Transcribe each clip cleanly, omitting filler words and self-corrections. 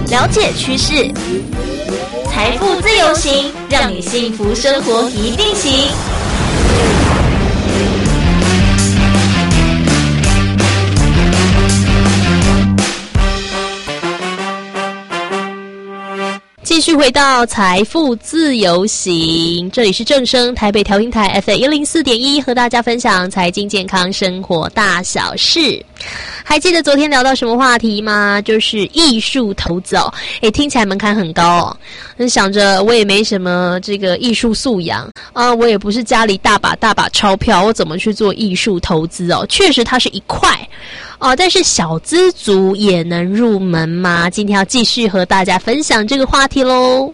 了解趋势，财富自由行，让你幸福生活一定行。继续回到财富自由行，这里是正声台北调频台 FM104.1， 和大家分享财经健康生活大小事。还记得昨天聊到什么话题吗？就是艺术投资哦。听起来门槛很高哦。想着我也没什么这个艺术素养啊，我也不是家里大把钞票，我怎么去做艺术投资哦？确实它是一块但是小资族也能入门吗？今天要继续和大家分享这个话题咯。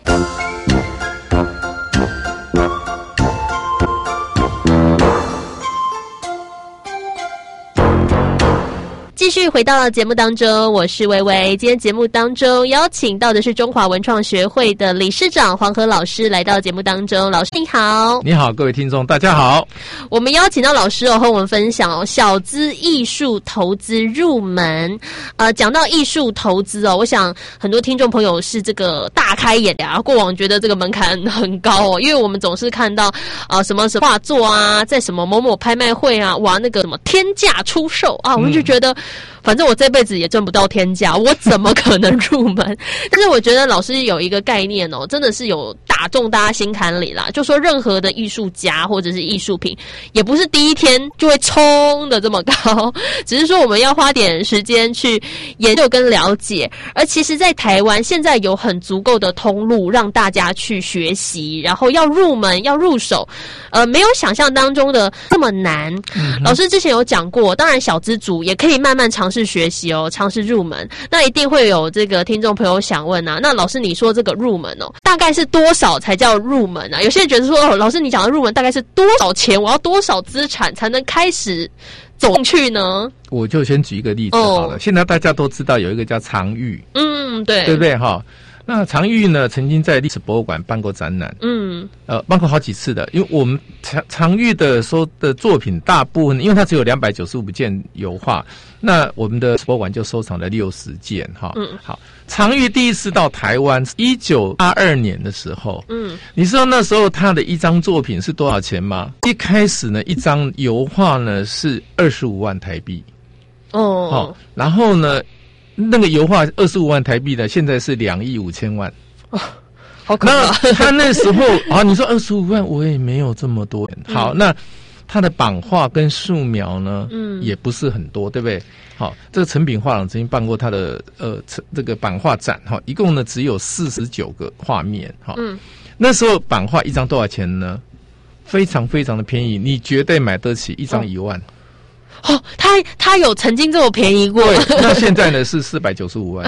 继续回到节目当中，我是薇薇。今天节目当中邀请到的是中华文创学会的理事长黄河老师来到节目当中。老师你好。 你好，各位听众大家好。 我们邀请到老师和我们分享小资艺术投资入门。讲到艺术投资我想很多听众朋友是这个大开眼的过往觉得这个门槛很高因为我们总是看到什么画作啊，在什么某某拍卖会啊，哇那个什么天价出售我们就觉得反正我这辈子也挣不到天价，我怎么可能入门？但是我觉得老师有一个概念真的是有打中大家心坎里啦，就说任何的艺术家或者是艺术品，也不是第一天就会冲的这么高，只是说我们要花点时间去研究跟了解。而其实在台湾现在有很足够的通路让大家去学习，然后要入门要入手没有想象当中的这么难。老师之前有讲过，当然小资族也可以慢慢尝试学习尝试入门。那一定会有这个听众朋友想问那老师你说这个入门大概是多少才叫入门有些人觉得说老师你讲的入门大概是多少钱，我要多少资产才能开始走进去呢？我就先举一个例子好了。现在大家都知道有一个叫常玉，对不对那常玉呢，曾经在历史博物馆办过展览，办过好几次的。因为我们常玉的作品大部分，因为它只有295件油画，那我们的博物馆就收藏了60件好，常玉第一次到台湾1982年的时候，你知道那时候他的一张作品是多少钱吗？一开始呢，一张油画呢是25万台币，然后呢。那个油画25万台币的，现在是2亿5千万， 好可怕。 那他那时候你说25万，我也没有这么多。好，那他的版画跟素描呢，也不是很多，对不对？好，这个诚品画廊曾经办过他的这个版画展，一共呢只有49个画面，那时候版画一张多少钱呢？非常非常的便宜，你绝对买得起一张1万。 他有曾经这么便宜过？ 对，那现在呢是495万。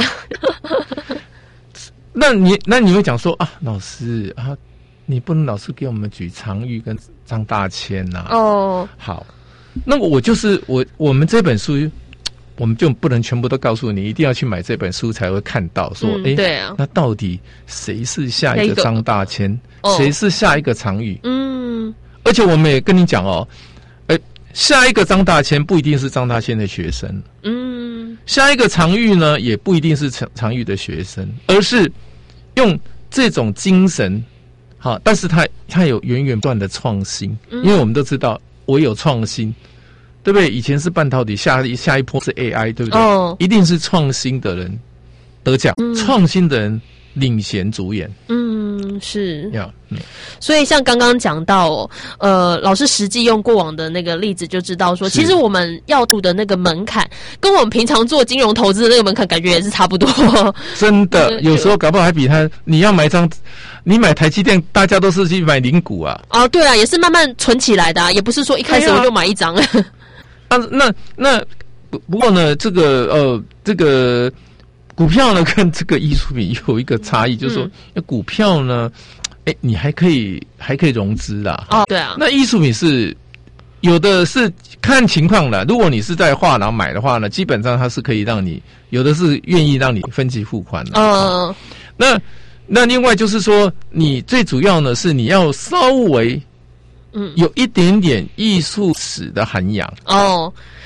那你会讲说老师你不能老是给我们举常玉跟张大千好，那我们这本书，我们就不能全部都告诉你，一定要去买这本书才会看到说， 对啊， 那到底谁是下一个张大千，谁是下一个常玉？而且我们也跟你讲下一个张大千不一定是张大千的学生，下一个常玉呢也不一定是常玉的学生，而是用这种精神，但是他有源源不断的创新，因为我们都知道我有创新，对不对？以前是半导体，下一波是 AI， 对不对？一定是创新的人得奖，创新的人领衔主演。 是。所以像刚刚讲到老师实际用过往的那个例子就知道说，其实我们要入的那个门槛跟我们平常做金融投资的那个门槛感觉也是差不多。 真的，有时候搞不好还比你要买你买台积电，大家都是去买零股对啊，也是慢慢存起来的也不是说一开始我就买一张。 那不过呢，这个股票呢跟这个艺术品有一个差异，就是说股票呢你还可以融资啦。 对啊。 那艺术品是有的是看情况啦，如果你是在画廊买的话呢，基本上它是可以让你，有的是愿意让你分期付款的。那另外就是说，你最主要呢是你要稍微有一点点艺术史的涵养。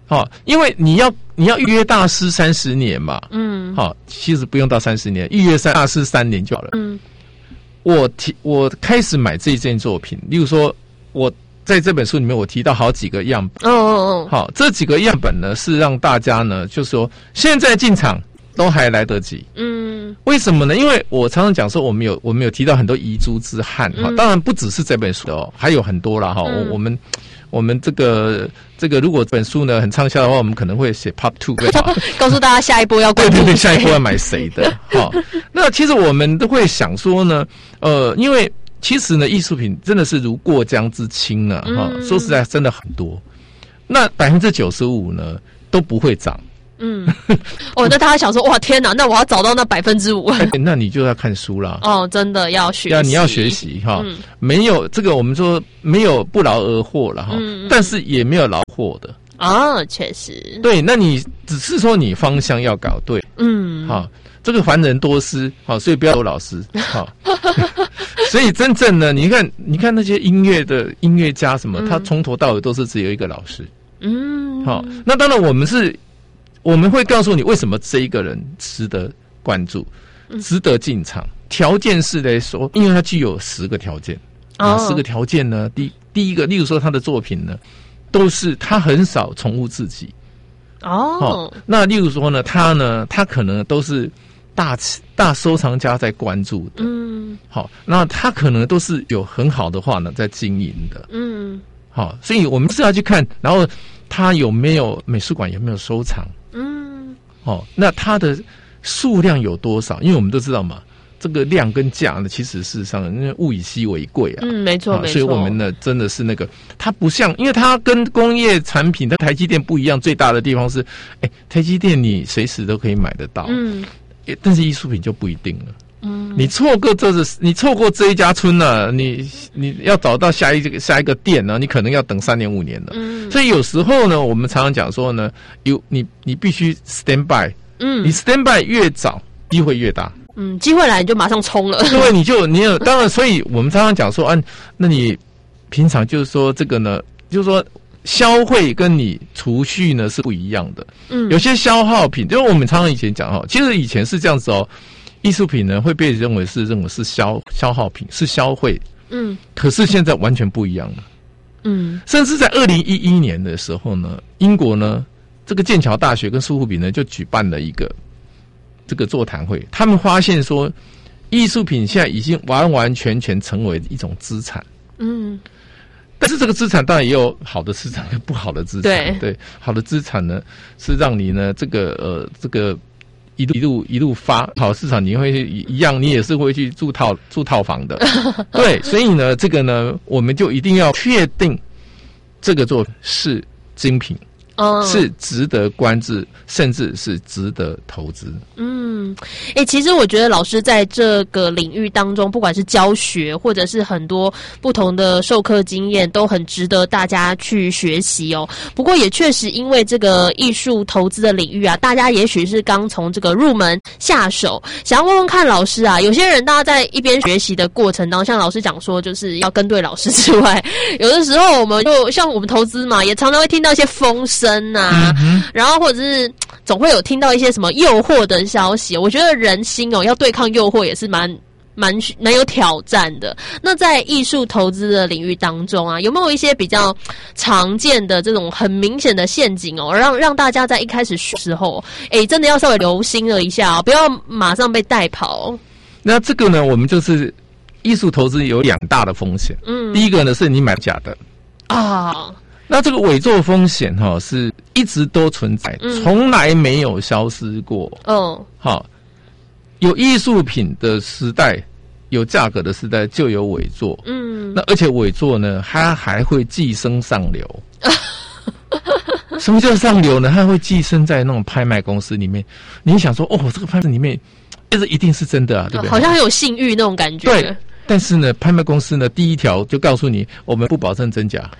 因为你要预约大师30年嘛，其实不用到30年，预约大师3年就好了。我开始买这件作品，例如说我在这本书里面我提到好几个样本，好，这几个样本呢是让大家呢就是说现在进场都还来得及。为什么呢？因为我常常讲说我们有提到很多遗珠之憾，当然不只是这本书的还有很多啦。我们这个如果本书呢很畅销的话，我们可能会写 Part 2， 告诉大家下一波要关注对，下一波要买谁的。那其实我们都会想说呢，因为其实呢艺术品真的是如过江之青呢，说实在真的很多，那 95% 呢都不会涨。 那大家想说，哇，天哪，那我要找到那 5%， 那你就要看书啦。 真的要学习， 你要学习没有这个我们说没有不劳而获了但是也没有劳获的确实。 对，那你只是说你方向要搞对，这个凡人多失，所以不要有老师，所以真正呢，你看那些音乐家什么，他从头到尾都是只有一个老师，那当然我们会告诉你为什么这一个人值得关注，值得进场。条件是来说，因为他具有10个条件。10个条件呢，第一个，例如说他的作品呢，都是他很少重复自己。那例如说呢，他可能都是大收藏家在关注的。那他可能都是有很好的话呢在经营的。所以我们是要去看，然后他有没有美术馆有没有收藏。那它的数量有多少？因为我们都知道嘛，这个量跟价呢，其实事实上物以稀为贵啊。 没错，没错。 所以我们呢，真的是它不像，因为它跟工业产品的台积电不一样，最大的地方是，台积电你随时都可以买得到，但是艺术品就不一定了。你错过这一家村呢，你要找到下一个店呢，你可能要等3年5年了。所以有时候呢，我们常常讲说呢，你必须 stand by，你 stand by 越早，机会越大。 机会来你就马上冲了。 对，你有当然，所以我们常常讲说，那你平常就是说这个呢，就是说消费跟你储蓄呢是不一样的。有些消耗品，就是我们常常以前讲其实以前是这样子艺术品呢会被认为是消耗品，是消费。可是现在完全不一样了。甚至在2011年的时候呢，英国呢这个剑桥大学跟苏富比呢就举办了一个这个座谈会，他们发现说，艺术品现在已经完完全全成为一种资产。但是这个资产当然也有好的资产跟不好的资产。对，好的资产呢是让你呢这个一路发好市场，你会一样，你也是会去住套房的。对，所以呢，这个呢，我们就一定要确定这个作品是精品，是值得关注，甚至是值得投资。 其实我觉得老师在这个领域当中，不管是教学或者是很多不同的授课经验，都很值得大家去学习哦。不过也确实因为这个艺术投资的领域大家也许是刚从这个入门下手，想要问问看老师有些人大家在一边学习的过程当中，像老师讲说就是要跟对老师之外，有的时候我们就像我们投资嘛，也常常会听到一些风声然后或者是总会有听到一些什么诱惑的消息。我觉得人心要对抗诱惑也是蛮有挑战的。那在艺术投资的领域当中有没有一些比较常见的这种很明显的陷阱让大家在一开始学的时候真的要稍微留心了一下不要马上被带跑。 那这个呢，我们就是艺术投资有2大的风险。第一个呢是你买假的那这个伪作风险是一直都存在，从来没有消失过。有艺术品的时代，有价格的时代，就有伪作。那而且伪作呢，它还会寄生上流。什么叫上流呢？它会寄生在那种拍卖公司里面。你想说，这个拍卖里面，这一定是真的对不对？ 好像很有信誉那种感觉。 对，但是呢，拍卖公司呢，第一条就告诉你，我们不保证真假。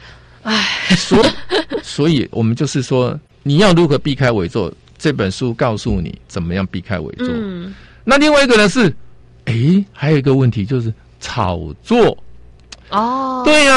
所以我们就是说，你要如何避开伪作？这本书告诉你怎么样避开伪作。那另外一个呢是，还有一个问题就是炒作。对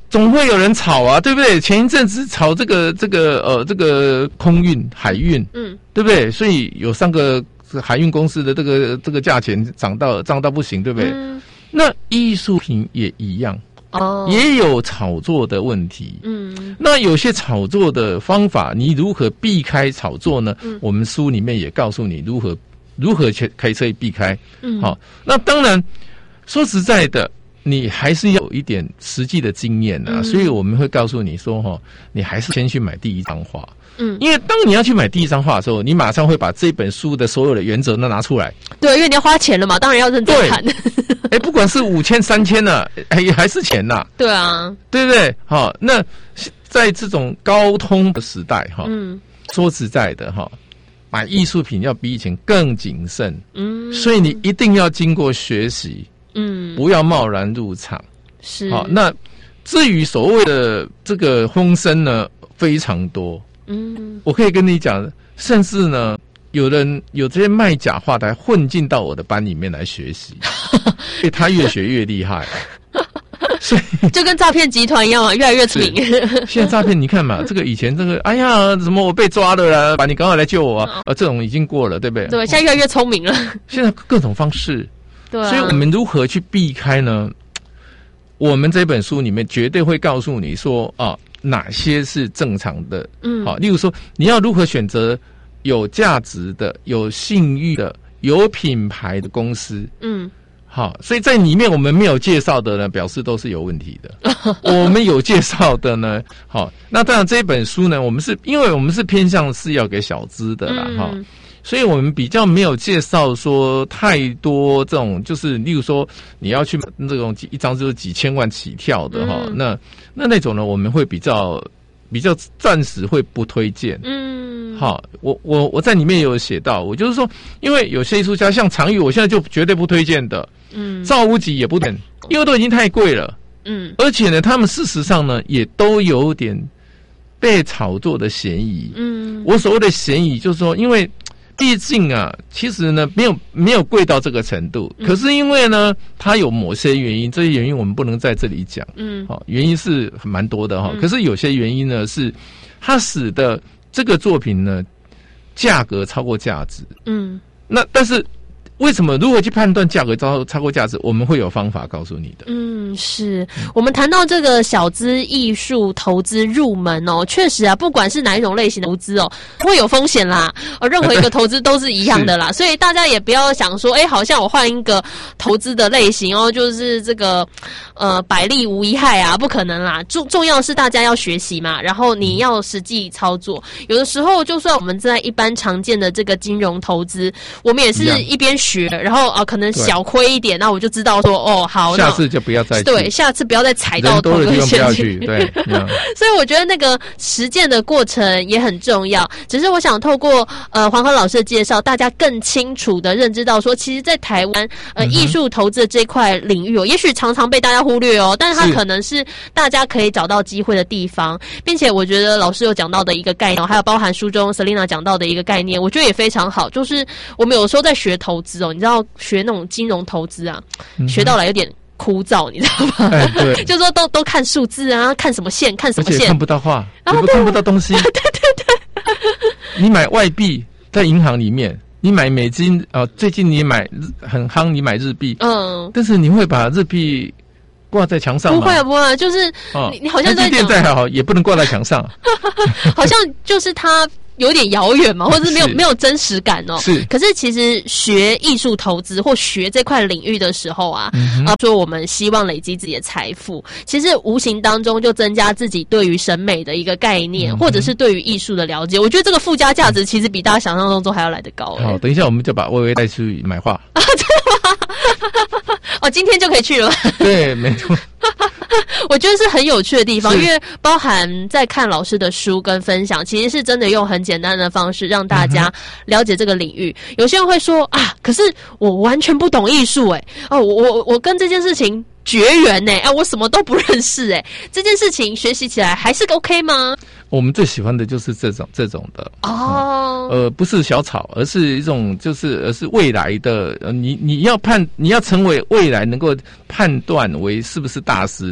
总会有人吵啊，对不对？前一阵子吵这个空运海运，对不对？所以有3个海运公司的这个价钱涨到不行，对不对？那艺术品也一样。也有炒作的问题。那有些炒作的方法，你如何避开炒作呢？我们书里面也告诉你如何可以避开。好，那当然说实在的，你还是要有一点实际的经验啊。所以我们会告诉你说，你还是先去买第一张画。因为当你要去买第一张画的时候，你马上会把这本书的所有的原则都拿出来。对，因为你要花钱了嘛，当然要认真看。不管是5000、3000呢，还是钱呐。对啊，对不对？好，那在这种高通的时代，说实在的，买艺术品要比以前更谨慎。所以你一定要经过学习。不要贸然入场。是。好，那至于所谓的这个风声呢，非常多。我可以跟你讲，甚至呢，有这些卖假画的还混进到我的班里面来学习，因为他越学越厉害，所以就跟诈骗集团一样啊，越来越出名。现在诈骗你看嘛，这个以前这个，哎呀，什么我被抓了啦，你赶快来救我啊！这种已经过了，对不对？对，现在越来越聪明了。现在各种方式，对，所以我们如何去避开呢？我们这本书里面绝对会告诉你说哪些是正常的。好，例如说你要如何选择有价值的、有信誉的、有品牌的公司。好，所以在里面我们没有介绍的呢，表示都是有问题的。我们有介绍的呢，好，那当然这本书呢，因为我们是偏向是要给小资的啦，所以我们比较没有介绍说太多这种，就是例如说你要去这种一张就是几千万起跳的那种呢，我们会比较暂时会不推荐。好，我在里面有写到，我就是说，因为有些艺术家像常玉，我现在就绝对不推荐的。赵无极也不推荐，因为都已经太贵了。而且呢，他们事实上呢，也都有点被炒作的嫌疑。我所谓的嫌疑就是说，因为毕竟啊，其实呢没有贵到这个程度，可是因为呢，它有某些原因，这些原因我们不能在这里讲。原因是蛮多的可是有些原因呢，是它使得这个作品呢价格超过价值。那但是为什么如何去判断价格超过价值？我们会有方法告诉你的。是我们谈到这个小资艺术投资入门确实啊，不管是哪一种类型的投资会有风险啦。任何一个投资都是一样的啦，所以大家也不要想说，好像我换一个投资的类型就是这个百利无一害啊，不可能啦。重要是大家要学习嘛，然后你要实际操作。有的时候就算我们在一般常见的这个金融投资，我们也是一边学，然后可能小亏一点，那我就知道说好，下次就不要再对，下次不要再踩到同个陷阱。对，所以我觉得那个实践的过程也很重要。只是我想透过黄河老师的介绍，大家更清楚的认知到说，其实在台湾艺术投资的这块领域也许常常被大家忽略但是它可能是大家可以找到机会的地方，并且我觉得老师有讲到的一个概念，还有包含书中 Selina 讲到的一个概念，我觉得也非常好。就是我们有时候在学投资你知道学那种金融投资啊，学到来有点枯燥，你知道吗？对，就是说都看数字啊，看什么线，看什么线，而且看不到画，也看不到东西。对。你买外币在银行里面，你买美金最近你买很夯，你买日币，但是你会把日币挂在墙上吗？不会，就是你好像在讲，再好也不能挂在墙上，好像就是它有点遥远嘛，或者是没有真实感是。可是其实学艺术投资或学这块领域的时候说我们希望累积自己的财富，其实无形当中就增加自己对于审美的一个概念，或者是对于艺术的了解。我觉得这个附加价值其实比大家想象中还要来得高。好，等一下我们就把薇薇带去买画。真的吗？今天就可以去了。对，没错。我觉得是很有趣的地方，因为包含在看老师的书跟分享，其实是真的用很简单的方式让大家了解这个领域。有些人会说可是我完全不懂艺术我跟这件事情绝缘我什么都不认识这件事情学习起来还是 OK 吗？我们最喜欢的就是这种的不是小草，而是一种而是未来的你要成为未来能够判断为是不是大师的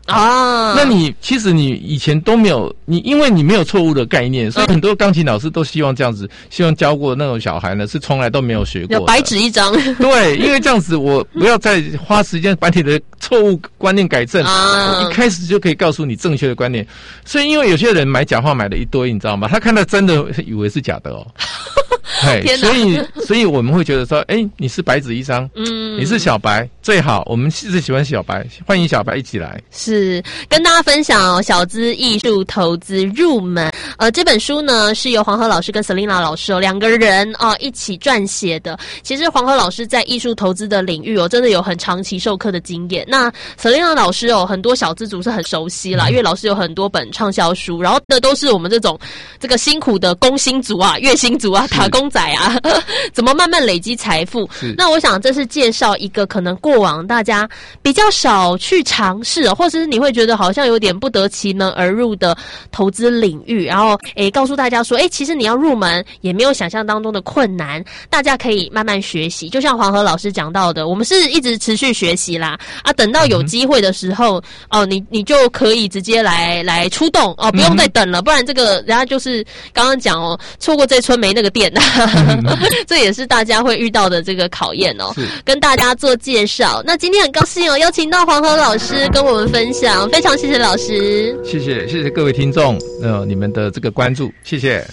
啊。那你其实你以前都没有，因为你没有错误的概念，所以很多钢琴老师都希望这样子，希望教过那种小孩呢是从来都没有学过的， 有白纸一张。 对，因为这样子我不要再花时间把你的错误观念改正，我一开始就可以告诉你正确的观念。所以因为有些人买假话买了一堆，你知道吗？他看到真的以为是假的哦。所以我们会觉得说，你是白纸一张，你是小白最好，我们是喜欢小白，欢迎小白一起来。 是跟大家分享小资艺术投资入门。这本书呢是由黄河老师跟 Selina 老师两个人一起撰写的。其实黄河老师在艺术投资的领域真的有很长期授课的经验。那 Selina 老师很多小资族是很熟悉啦，因为老师有很多本畅销书，然后的都是我们这个辛苦的工薪族啊、月薪族啊、打工仔啊，怎么慢慢累积财富。那我想这是介绍一个可能过往大家比较少去尝试，或者是你会觉得好像有点不得其门而入的投资领域，然后告诉大家说其实你要入门也没有想象当中的困难，大家可以慢慢学习。就像黄河老师讲到的，我们是一直持续学习啦等到有机会的时候你就可以直接来出动不用再等了，不然这个人家就是刚刚讲错过这村没那个店这也是大家会遇到的这个考验跟大家做介绍。那今天很高兴邀请到黄河老师跟我们分享，非常谢谢老师。 谢谢各位听众你们的这个关注，谢谢。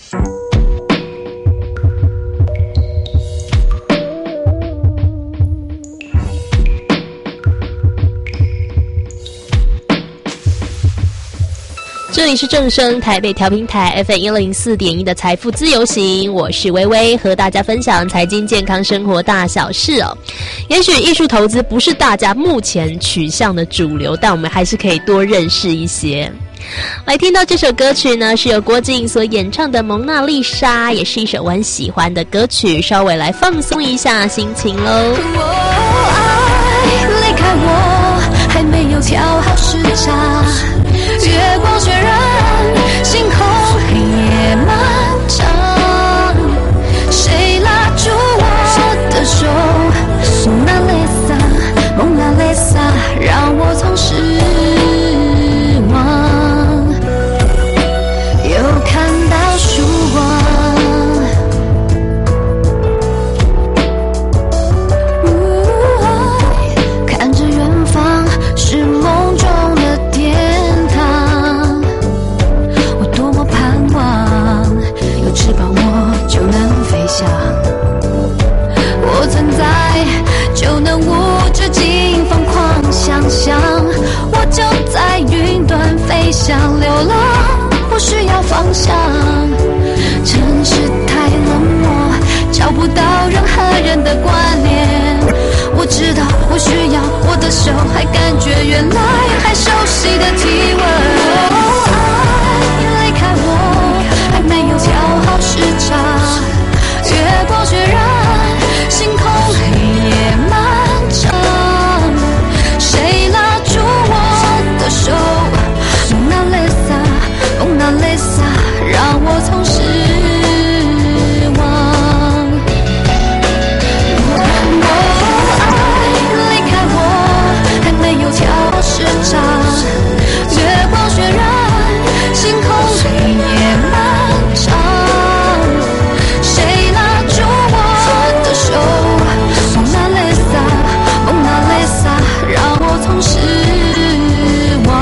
这里是正声台北调频台 FM104.1 的财富自由行，我是薇薇，和大家分享财经健康生活大小事也许艺术投资不是大家目前取向的主流，但我们还是可以多认识一些。来听到这首歌曲呢，是由郭静所演唱的《蒙娜丽莎》，也是一首我很喜欢的歌曲，稍微来放松一下心情咯。 爱离开我，还没有调好时差，月光渲染星空，黑夜漫长，谁拉住我的手？蒙娜丽莎，蒙娜丽莎，让我从失望又看到曙光。看着远方是梦中的天堂，我多么盼望有翅膀我就能飞翔，我存在就能无止境疯狂想象，我就在云端飞翔流浪，不需要方向，城市太冷漠，找不到任何人的关联，我知道我需要我的手，还感觉原来还熟悉的体温。爱离开我，还没有调好时差，月光渲染星空，黑夜漫长，谁拉住我的手？蒙娜丽莎，蒙娜丽莎，让我从失望。爱离开我，还没有调好时差，月光渲染星空，黑夜漫长，谁拉住我的手？蒙娜丽莎，蒙娜丽莎，让我从失望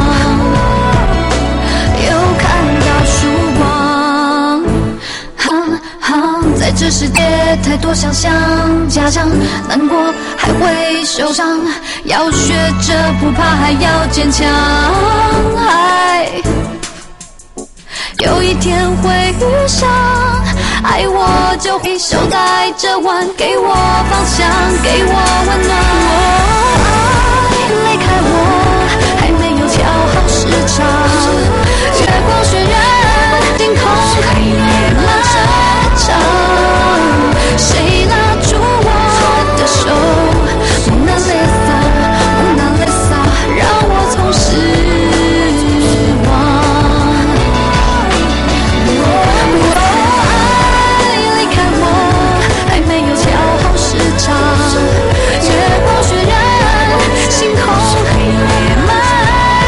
又看到曙光。在这世界太多想象，假象难过还会受伤，要学着不怕，还要坚强。有一天会遇上，爱我就会手带着腕，给我方向，给我温暖。爱离开我，还没有调好时差，月光渲染星空，黑夜漫长，谁拉住我的手？蒙娜丽莎，蒙娜丽莎，让我从失月光渲染星空，黑夜漫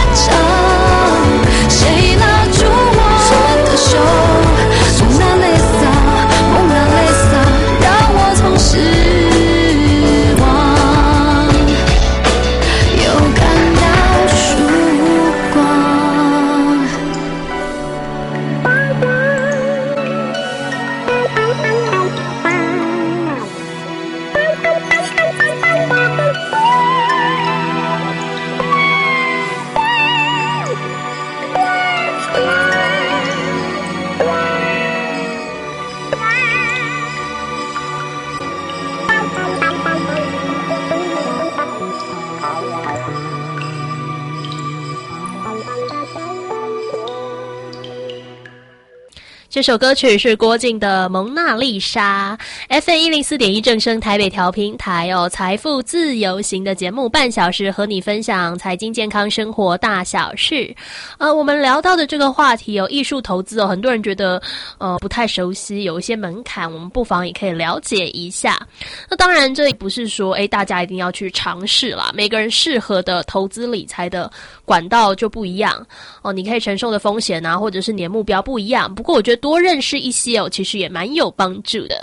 这首歌曲是郭靖的《蒙娜丽莎》，FM104.1正声台北调频台财富自由行的节目，半小时和你分享财经、健康、生活大小事。我们聊到的这个话题艺术投资很多人觉得不太熟悉，有一些门槛，我们不妨也可以了解一下。那当然，这也不是说大家一定要去尝试啦，每个人适合的投资理财的管道就不一样你可以承受的风险或者是你的目标不一样。不过我觉得多认识一些其实也蛮有帮助的。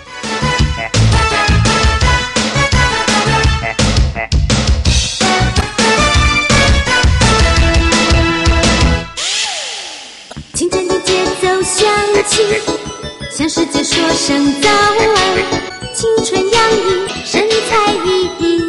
清晨的节奏响起，向世界说声早安，青春洋溢，神采奕奕，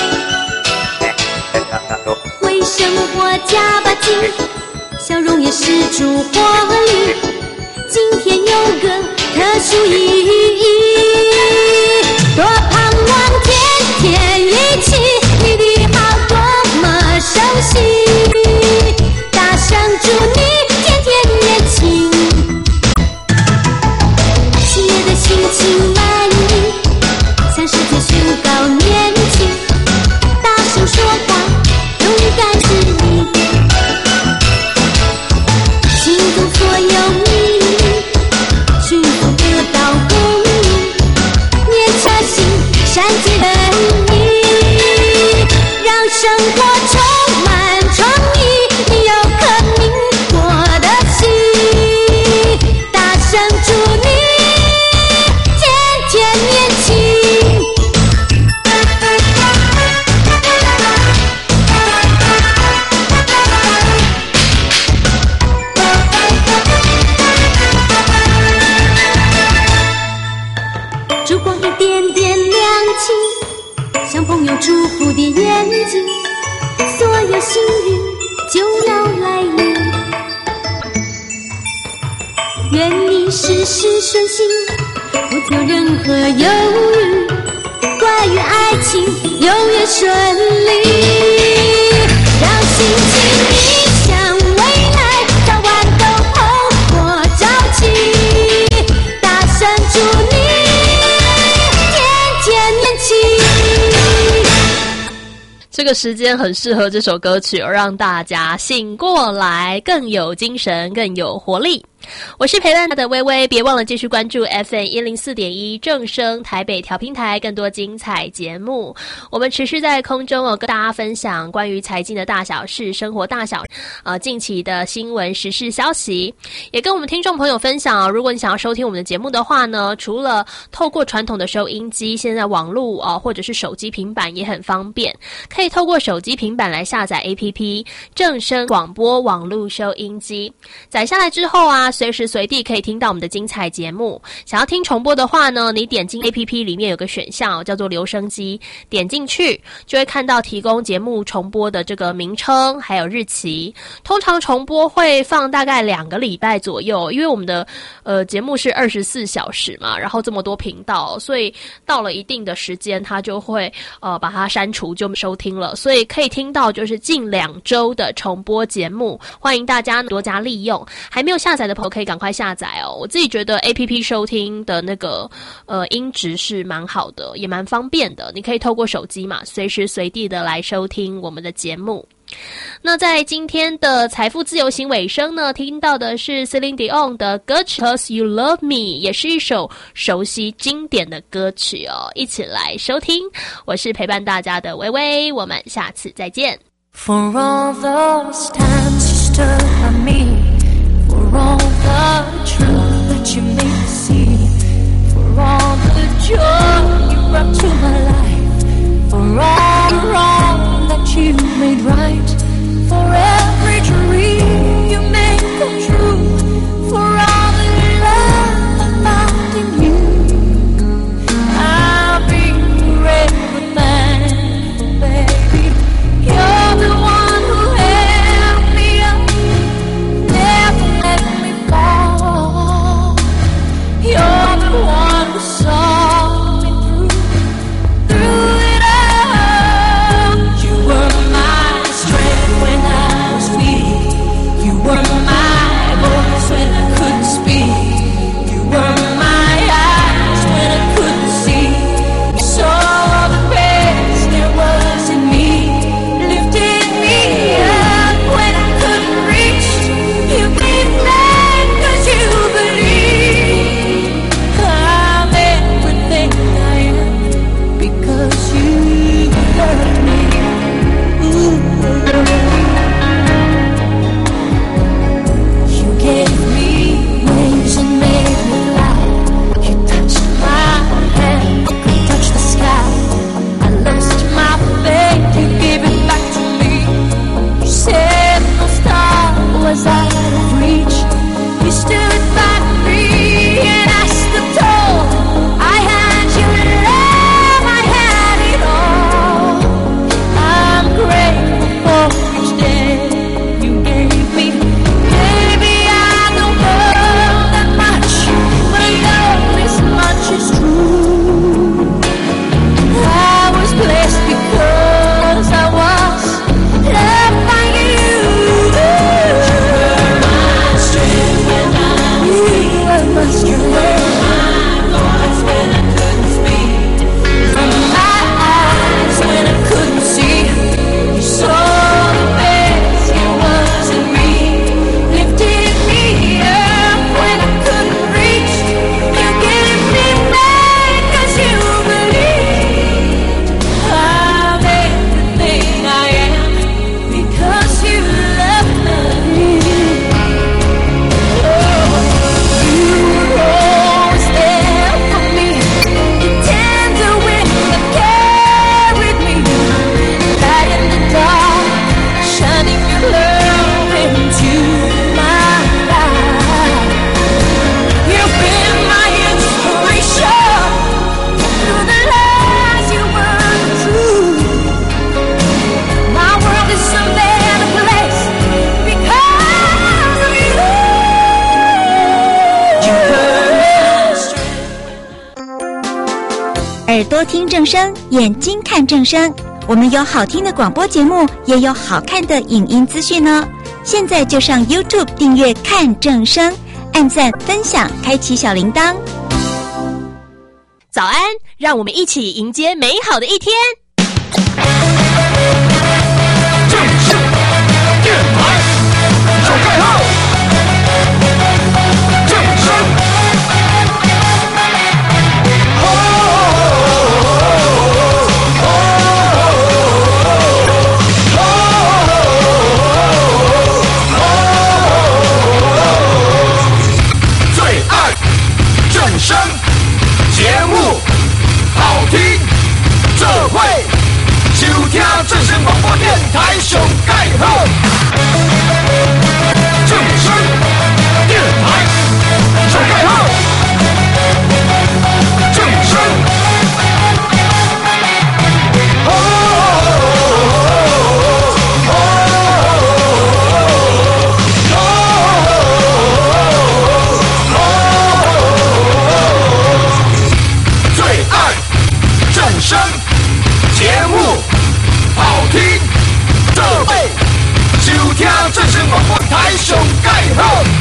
为生活加把劲，笑容也是主活力，今天有个特殊意义，多盼望天天一起，你的好多么熟悉，大声祝你天天年轻，喜悦的心情满溢，向世界宣告年轻，大声说话，勇敢是你，心中所有秘密迅速得到共鸣，念着心闪解人意，让生活充满创意，你有颗民国的心，大声祝你天天年轻。烛光一点点亮起，像朋友祝福的眼睛，所有幸运就要来临，愿你事事顺心，不做任何犹豫，关于爱情永远顺利，让心情迎向未来，早晚都红火朝气，大声祝你这个时间很适合这首歌曲，让大家醒过来，更有精神，更有活力。我是陪伴他的微微，别忘了继续关注 FM104.1 正声台北调频台，更多精彩节目。我们持续在空中跟大家分享关于财经的大小事、生活大小近期的新闻时事消息，也跟我们听众朋友分享如果你想要收听我们的节目的话呢，除了透过传统的收音机，现在网络或者是手机平板也很方便，可以透过手机平板来下载 APP 正声广播网络收音机，载下来之后随时随地可以听到我们的精彩节目。想要听重播的话呢，你点进 APP 里面有个选项叫做留声机，点进去就会看到提供节目重播的这个名称还有日期。通常重播会放大概2个礼拜左右，因为我们的节目是24小时嘛，然后这么多频道，所以到了一定的时间它就会把它删除就收听了，所以可以听到就是近2周的重播节目，欢迎大家多加利用。还没有下载的朋友可以赶快下载我自己觉得 APP 收听的那个音质是蛮好的，也蛮方便的，你可以透过手机嘛，随时随地的来收听我们的节目。那在今天的财富自由行尾声呢，听到的是 Celine Dion 的歌曲 Cause You Love Me， 也是一首熟悉经典的歌曲一起来收听。我是陪伴大家的微微，我们下次再见。 For all those times you stood by me, for all the truth that you made me see, for all the joy you brought to my life, for all the wrong that you made right, for every dream you made come true, for all the love I found in you, I'll be forever thankful, baby. You're the one who held me up, never let me fall. 耳朵听正声，眼睛看正声。我们有好听的广播节目，也有好看的影音资讯哦。现在就上 YouTube 订阅看正声，按赞分享，开启小铃铛。 早安，让我们一起迎接美好的一天。 正声电台手盖号，正声最爱正声节目，好听这会收听正声广播电台上盖好，正声电台上盖好，正声最爱正声节目，好听这会收听正声广播台上盖好。